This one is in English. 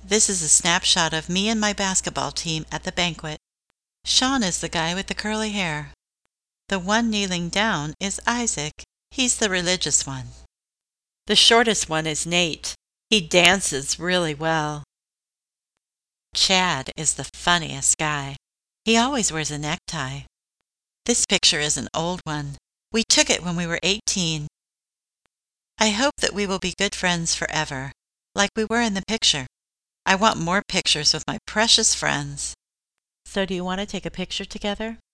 This is a snapshot of me and my basketball team at the banquet. Sean is the guy with the curly hair. The one kneeling down is Isaac. He's the religious one. The shortest one is Nate. He dances really well. Chad is the funniest guy. He always wears a necktie. This picture is an old one. We took it when we were 18. I hope that we will be good friends forever, like we were in the picture. I want more pictures with my precious friends. So do you want to take a picture together?